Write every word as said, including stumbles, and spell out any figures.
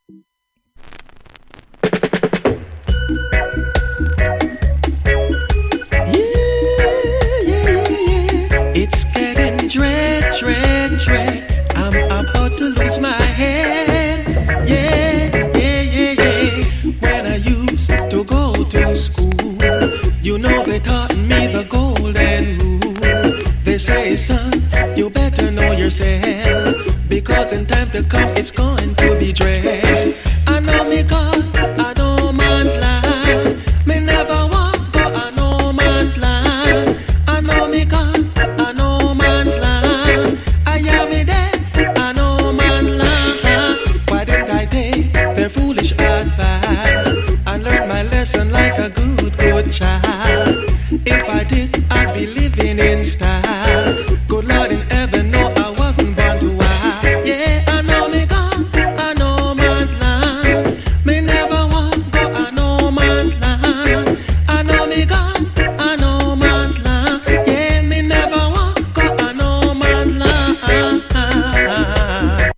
It's getting dread, dread, dread. I'm about to lose my head. Yeah, yeah, yeah, yeah. When I used to go to school, you know they taught me the golden rule. They say, son, you better know yourself, because in time to come it's going